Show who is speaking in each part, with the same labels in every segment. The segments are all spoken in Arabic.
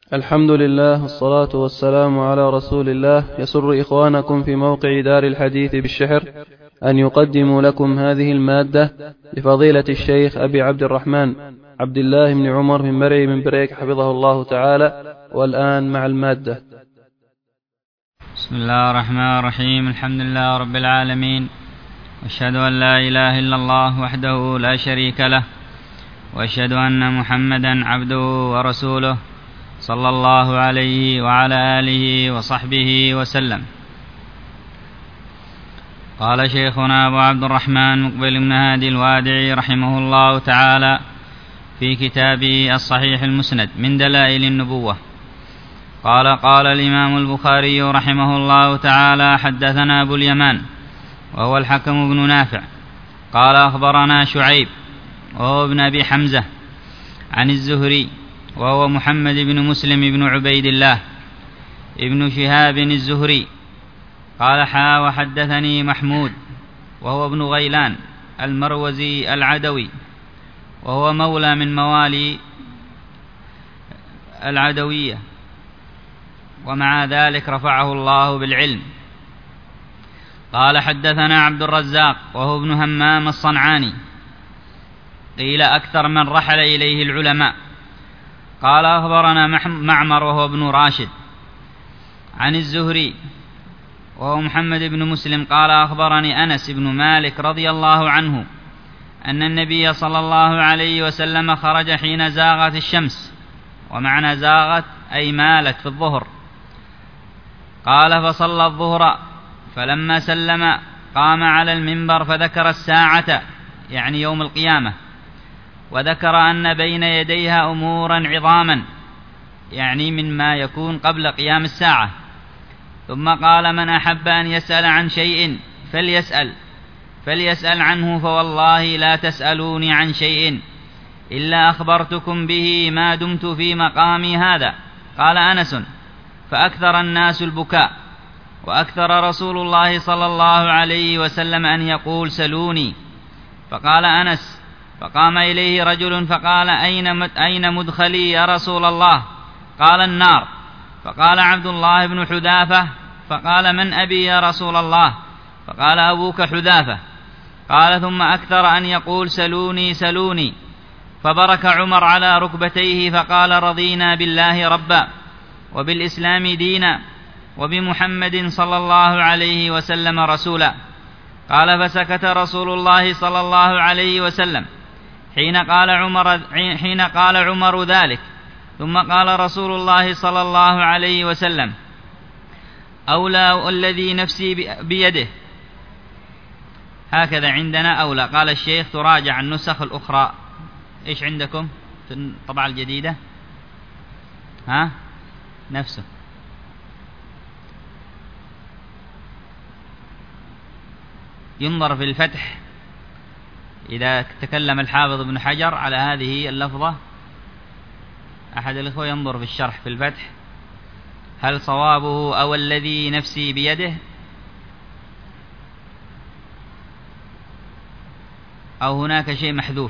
Speaker 1: الحمد لله والصلاة والسلام على رسول الله. يسر إخوانكم في موقع دار الحديث بالشحر أن يقدموا لكم هذه المادة لفضيلة الشيخ أبي عبد الرحمن عبد الله بن عمر بن مرعي بن بريك حفظه الله تعالى. والآن مع المادة.
Speaker 2: بسم الله الرحمن الرحيم. الحمد لله رب العالمين، وأشهد أن لا إله إلا الله وحده لا شريك له، وأشهد أن محمدا عبده ورسوله صلى الله عليه وعلى آله وصحبه وسلم. قال شيخنا أبو عبد الرحمن مقبل بن هادي الوادعي رحمه الله تعالى في كتابه الصحيح المسند من دلائل النبوة، قال الإمام البخاري رحمه الله تعالى: حدثنا أبو اليمان وهو الحكم بن نافع قال أخبرنا شعيب وهو ابن أبي حمزة عن الزهري وهو محمد بن مسلم بن عبيد الله ابن شهاب الزهري قال: وحدثني محمود وهو ابن غيلان المروزي العدوي وهو مولى من موالي العدوية، ومع ذلك رفعه الله بالعلم. قال: حدثنا عبد الرزاق وهو ابن همام الصنعاني، قيل أكثر من رحل إليه العلماء. قال: أخبرنا معمر وهو ابن راشد عن الزهري وهو محمد بن مسلم قال: أخبرني أنس بن مالك رضي الله عنه أن النبي صلى الله عليه وسلم خرج حين زاغت الشمس، ومعنى زاغت أي مالت في الظهر. قال: فصلى الظهر، فلما سلم قام على المنبر فذكر الساعة يعني يوم القيامة، وذكر أن بين يديها أمورا عظاما يعني مما يكون قبل قيام الساعة. ثم قال: من أحب أن يسأل عن شيء فليسأل عنه، فوالله لا تسألوني عن شيء إلا أخبرتكم به ما دمت في مقامي هذا. قال أنس: فأكثر الناس البكاء، وأكثر رسول الله صلى الله عليه وسلم أن يقول: سلوني. فقال أنس: فقام إليه رجل فقال: أين مدخلي يا رسول الله؟ قال: النار. فقال عبد الله بن حذافة: فقال: من أبي يا رسول الله؟ فقال: أبوك حذافة. قال: ثم أكثر أن يقول: سلوني سلوني. فبرك عمر على ركبتيه فقال: رضينا بالله ربا وبالإسلام دينا وبمحمد صلى الله عليه وسلم رسولا. قال: فسكت رسول الله صلى الله عليه وسلم حين قال عمر ذلك. ثم قال رسول الله صلى الله عليه وسلم: أولى الذي نفسي بيده. هكذا عندنا أولى. قال الشيخ: تراجع النسخ الأخرى. إيش عندكم في الطبعة الجديدة؟ نفسه. ينظر في الفتح إذا تكلم الحافظ ابن حجر على هذه اللفظة، أحد الإخوة ينظر في الشرح في الفتح هل صوابه أو الذي نفسي بيده أو هناك شيء محذوف.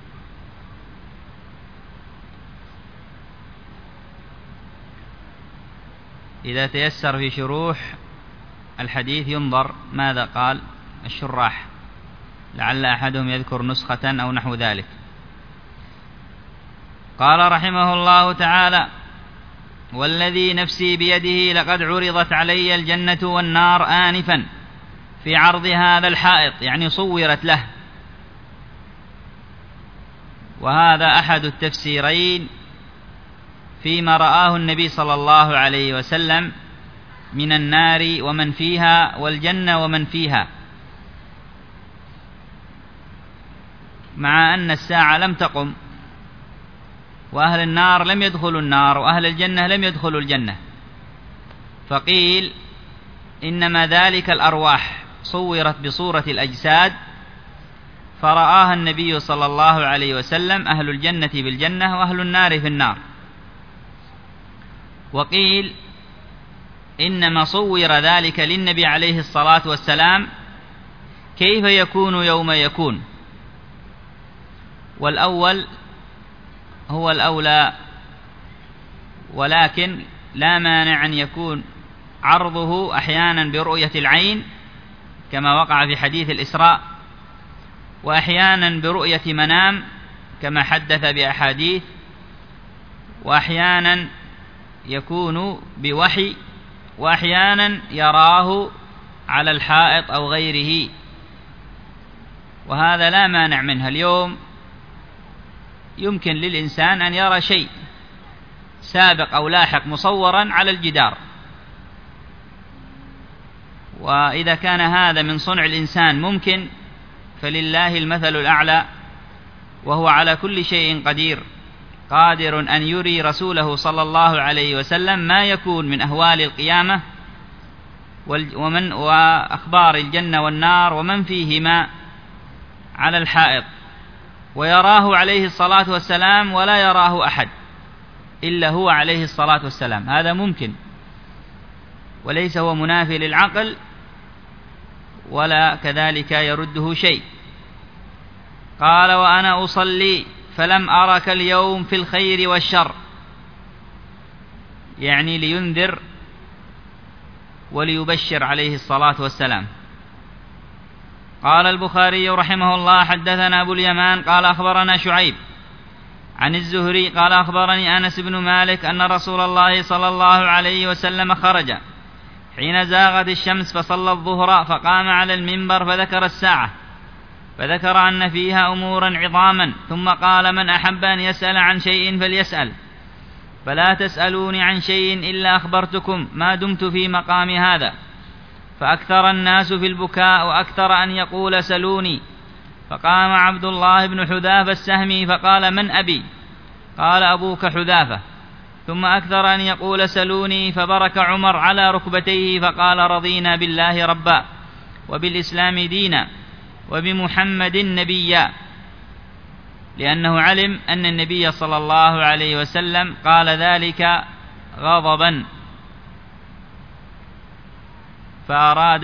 Speaker 2: إذا تيسر في شروح الحديث ينظر ماذا قال الشراح، لعل أحدهم يذكر نسخة أو نحو ذلك. قال رحمه الله تعالى: والذي نفسي بيده لقد عرضت علي الجنة والنار آنفا في عرض هذا الحائط، يعني صورت له. وهذا أحد التفسيرين فيما رآه النبي صلى الله عليه وسلم من النار ومن فيها والجنة ومن فيها، مع أن الساعة لم تقم، وأهل النار لم يدخلوا النار وأهل الجنة لم يدخلوا الجنة. فقيل إنما ذلك الأرواح صورت بصورة الأجساد، فرآها النبي صلى الله عليه وسلم أهل الجنة بالجنة وأهل النار في النار. وقيل إنما صور ذلك للنبي عليه الصلاة والسلام كيف يكون يوم يكون، والأول هو الأولى ولكن لا مانع أن يكون عرضه أحيانا برؤية العين كما وقع في حديث الإسراء، وأحيانا برؤية منام كما حدث بأحاديث، وأحيانا يكون بوحي، وأحيانا يراه على الحائط أو غيره، وهذا لا مانع منه. اليوم يمكن للإنسان أن يرى شيء سابق أو لاحق مصورا على الجدار، وإذا كان هذا من صنع الإنسان ممكن، فلله المثل الأعلى، وهو على كل شيء قدير، قادر أن يري رسوله صلى الله عليه وسلم ما يكون من أهوال القيامة وأخبار الجنة والنار ومن فيهما على الحائط، ويراه عليه الصلاة والسلام ولا يراه أحد إلا هو عليه الصلاة والسلام. هذا ممكن، وليس هو منافي للعقل ولا كذلك يرده شيء. قال: وأنا أصلي فلم أرك اليوم في الخير والشر، يعني لينذر وليبشر عليه الصلاة والسلام. قال البخاري رحمه الله: حدثنا أبو اليمان قال أخبرنا شعيب عن الزهري قال أخبرني أنس بن مالك أن رسول الله صلى الله عليه وسلم خرج حين زاغت الشمس فصلى الظهر، فقام على المنبر فذكر الساعة، فذكر أن فيها أمورا عظاما، ثم قال: من أحب أن يسأل عن شيء فليسأل، فلا تسألوني عن شيء إلا أخبرتكم ما دمت في مقام هذا. فأكثر الناس في البكاء، وأكثر أن يقول: سلوني. فقام عبد الله بن حذافة السهمي فقال: من أبي؟ قال: أبوك حذافة. ثم أكثر أن يقول: سلوني. فبرك عمر على ركبتيه فقال: رضينا بالله ربا، وبالإسلام دينا، وبمحمد نبيا، لأنه علم أن النبي صلى الله عليه وسلم قال ذلك غضبا، فأراد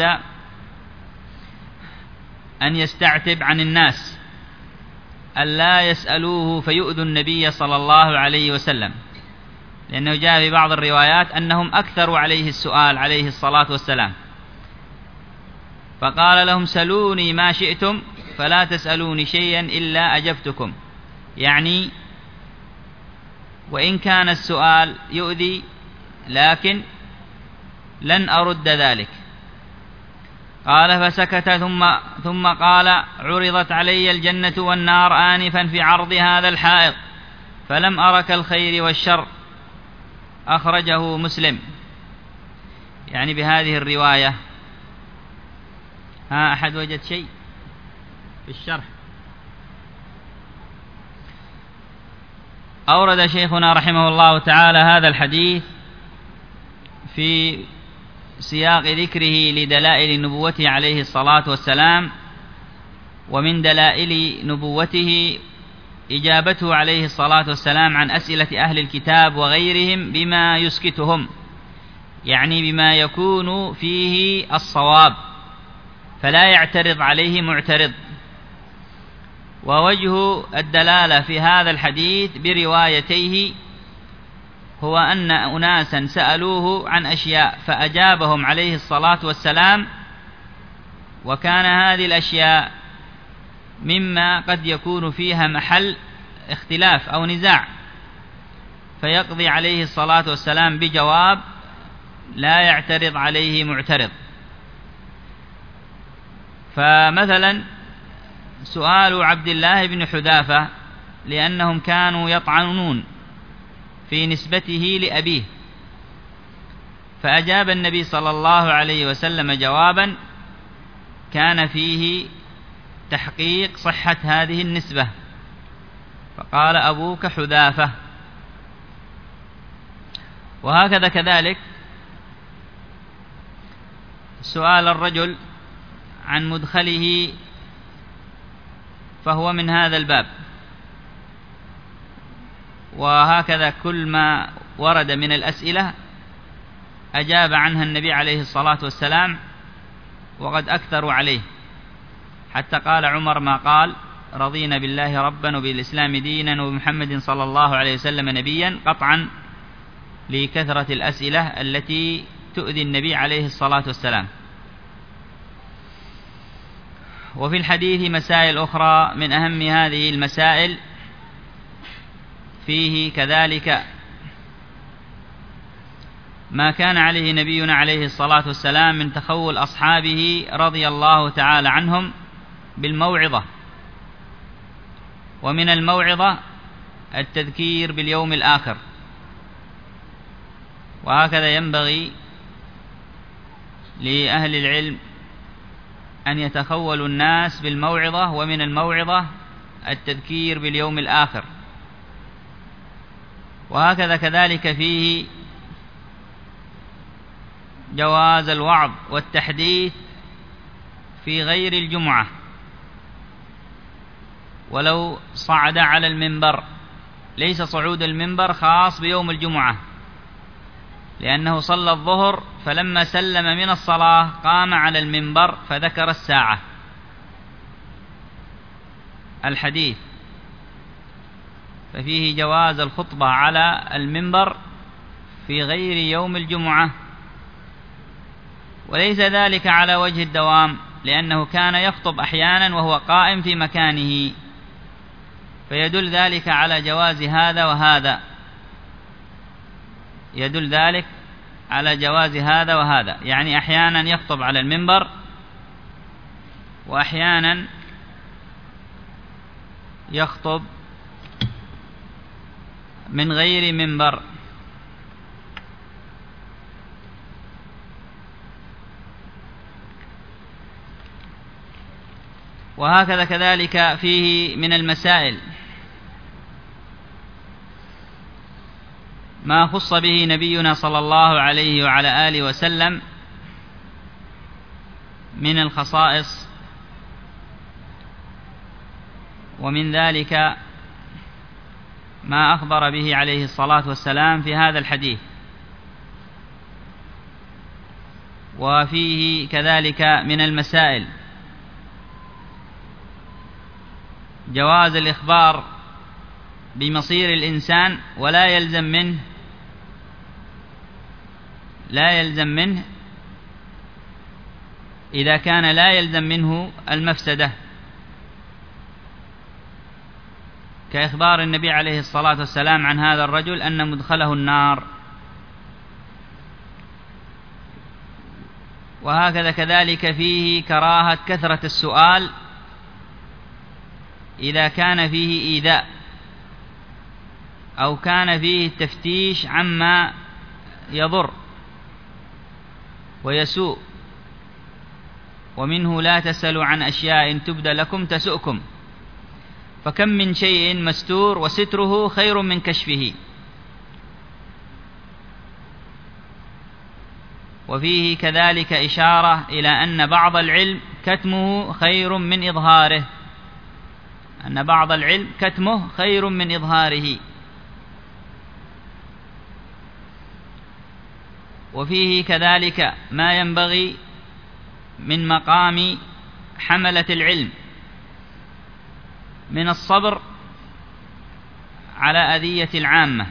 Speaker 2: أن يستعتب عن الناس ألا يسألوه فيؤذوا النبي صلى الله عليه وسلم، لأنه جاء في بعض الروايات أنهم أكثروا عليه السؤال عليه الصلاة والسلام، فقال لهم: سلوني ما شئتم فلا تسألوني شيئا إلا أجبتكم، يعني وإن كان السؤال يؤذي لكن لن أرد ذلك. قال: فسكت ثم قال: عرضت علي الجنة والنار آنفا في عرض هذا الحائط، فلم أرك الخير والشر. أخرجه مسلم. يعني بهذه الرواية. أحد وجد شيء في الشرح؟ أورد شيخنا رحمه الله تعالى هذا الحديث في سياق ذكره لدلائل نبوته عليه الصلاة والسلام، ومن دلائل نبوته إجابته عليه الصلاة والسلام عن أسئلة أهل الكتاب وغيرهم بما يسكتهم، يعني بما يكون فيه الصواب، فلا يعترض عليه معترض. ووجه الدلالة في هذا الحديث بروايتيه هو أن أناسا سألوه عن أشياء فأجابهم عليه الصلاة والسلام، وكان هذه الأشياء مما قد يكون فيها محل اختلاف أو نزاع، فيقضي عليه الصلاة والسلام بجواب لا يعترض عليه معترض. فمثلا سؤال عبد الله بن حذافة لأنهم كانوا يطعنون في نسبته لأبيه، فأجاب النبي صلى الله عليه وسلم جوابا كان فيه تحقيق صحة هذه النسبة، فقال: أبوك حذافة. وهكذا كذلك سؤال الرجل عن مدخله فهو من هذا الباب، وهكذا كل ما ورد من الأسئلة أجاب عنها النبي عليه الصلاة والسلام، وقد أكثروا عليه، حتى قال عمر ما قال: رضينا بالله ربا وبالإسلام دينا وبمحمد صلى الله عليه وسلم نبيا، قطعا لكثرة الأسئلة التي تؤذي النبي عليه الصلاة والسلام. وفي الحديث مسائل أخرى، من أهم هذه المسائل فيه كذلك ما كان عليه نبينا عليه الصلاة والسلام من تخول أصحابه رضي الله تعالى عنهم بالموعظة، ومن الموعظة التذكير باليوم الآخر. وهكذا ينبغي لأهل العلم أن يتخولوا الناس بالموعظة، ومن الموعظة التذكير باليوم الآخر. وهكذا كذلك فيه جواز الوعظ والتحديث في غير الجمعة، ولو صعد على المنبر، ليس صعود المنبر خاص بيوم الجمعة، لأنه صلى الظهر فلما سلم من الصلاة قام على المنبر فذكر الساعة الحديث، ففيه جواز الخطبة على المنبر في غير يوم الجمعة، وليس ذلك على وجه الدوام، لأنه كان يخطب أحيانا وهو قائم في مكانه، فيدل ذلك على جواز هذا وهذا، يدل ذلك على جواز هذا وهذا، يعني أحيانا يخطب على المنبر وأحيانا يخطب من غير منبر. وهكذا كذلك فيه من المسائل ما خص به نبينا صلى الله عليه وعلى آله وسلم من الخصائص، ومن ذلك ما أخبر به عليه الصلاة والسلام في هذا الحديث. وفيه كذلك من المسائل جواز الإخبار بمصير الإنسان، ولا يلزم منه إذا كان لا يلزم منه المفسدة، كإخبار النبي عليه الصلاة والسلام عن هذا الرجل أن مدخله النار. وهكذا كذلك فيه كراهة كثرة السؤال إذا كان فيه إيذاء أو كان فيه التفتيش عما يضر ويسوء، ومنه لا تسألوا عن أشياء تبدى لكم تسؤكم، فكم من شيء مستور وستره خير من كشفه. وفيه كذلك إشارة إلى أن بعض العلم كتمه خير من إظهاره، أن بعض العلم كتمه خير من إظهاره. وفيه كذلك ما ينبغي من مقام حملة العلم من الصبر على أذية العامة،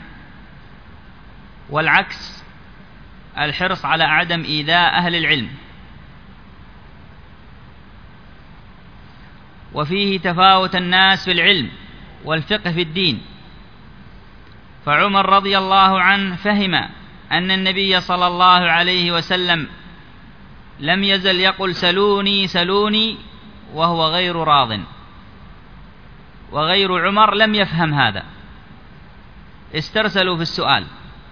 Speaker 2: والعكس الحرص على عدم إيذاء أهل العلم. وفيه تفاوت الناس في العلم والفقه في الدين، فعمر رضي الله عنه فهم أن النبي صلى الله عليه وسلم لم يزل يقول سلوني سلوني وهو غير راض، وغير عمر لم يفهم هذا، استرسلوا في السؤال.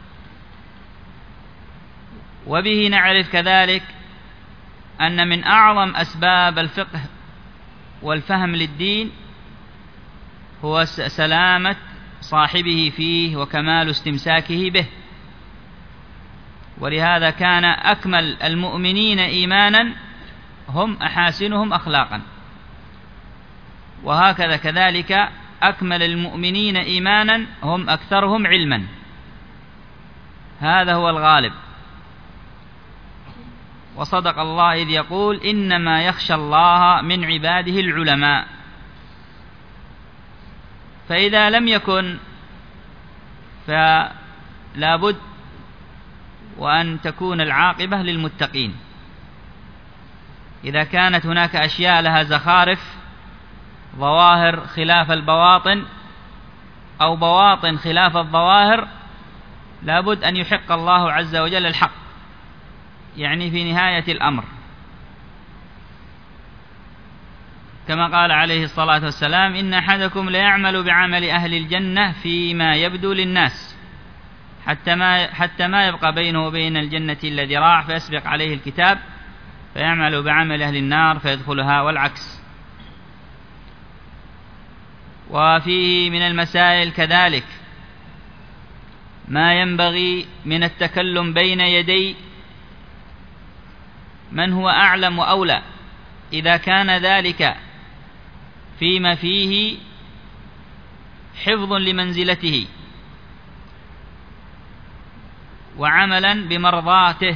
Speaker 2: وبه نعرف كذلك أن من أعظم أسباب الفقه والفهم للدين هو سلامة صاحبه فيه وكمال استمساكه به، ولهذا كان أكمل المؤمنين إيمانا هم أحاسنهم أخلاقا، وهكذا كذلك أكمل المؤمنين إيمانا هم أكثرهم علما، هذا هو الغالب. وصدق الله إذ يقول إنما يخشى الله من عباده العلماء. فإذا لم يكن فلا بد وأن تكون العاقبة للمتقين. إذا كانت هناك أشياء لها زخارف، ظواهر خلاف البواطن أو بواطن خلاف الظواهر، لابد أن يحق الله عز وجل الحق، يعني في نهاية الأمر، كما قال عليه الصلاة والسلام: إن أحدكم ليعمل بعمل أهل الجنة فيما يبدو للناس حتى ما يبقى بينه وبين الجنة إلا ذراع، فيسبق عليه الكتاب فيعمل بعمل أهل النار فيدخلها، والعكس. وفيه من المسائل كذلك ما ينبغي من التكلم بين يدي من هو أعلم وأولى، إذا كان ذلك فيما فيه حفظ لمنزلته وعملا بمرضاته.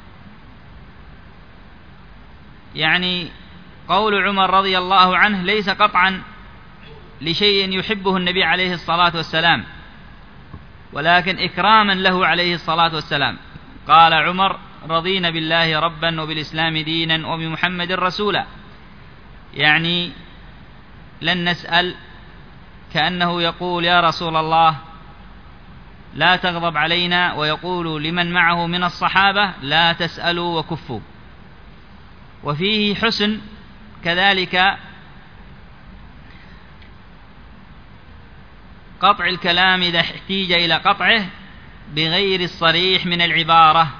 Speaker 2: يعني قول عمر رضي الله عنه ليس قطعا لشيء يحبه النبي عليه الصلاة والسلام، ولكن إكراما له عليه الصلاة والسلام. قال عمر: رضينا بالله ربا وبالإسلام دينا وبمحمد رسولا، يعني لن نسأل، كأنه يقول: يا رسول الله لا تغضب علينا، ويقول لمن معه من الصحابة: لا تسألوا وكفوا. وفيه حسن كذلك قطع الكلام إذا احتيج إلى قطعه بغير الصريح من العبارة،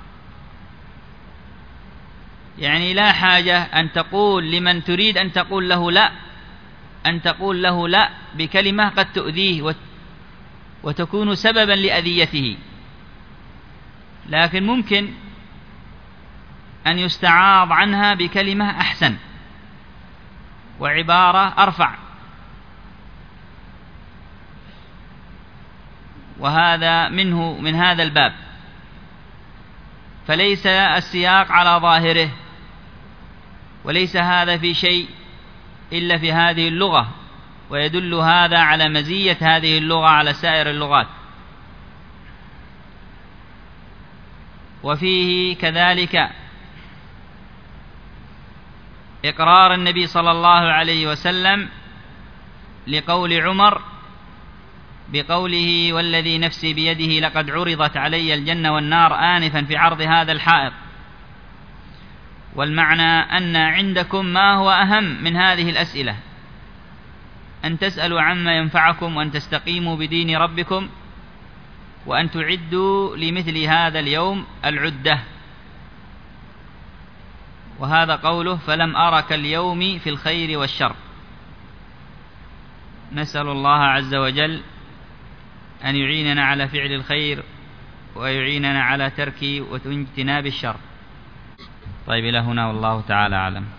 Speaker 2: يعني لا حاجة أن تقول لمن تريد أن تقول له لا، أن تقول له لا بكلمة قد تؤذيه وتكون سببا لأذيته، لكن ممكن أن يستعاض عنها بكلمة أحسن وعبارة أرفع، وهذا من هذا الباب. فليس السياق على ظاهره، وليس هذا في شيء إلا في هذه اللغة، ويدل هذا على مزية هذه اللغة على سائر اللغات. وفيه كذلك إقرار النبي صلى الله عليه وسلم لقول عمر بقوله: والذي نفسي بيده لقد عرضت علي الجنة والنار آنفا في عرض هذا الحائط. والمعنى أن عندكم ما هو أهم من هذه الأسئلة، أن تسألوا عما ينفعكم، وأن تستقيموا بدين ربكم، وأن تعدوا لمثل هذا اليوم العدة. وهذا قوله: فلم أرك اليوم في الخير والشر. نسأل الله عز وجل أن يعيننا على فعل الخير ويعيننا على ترك واجتناب الشر. طيب، إلى هنا والله تعالى أعلم.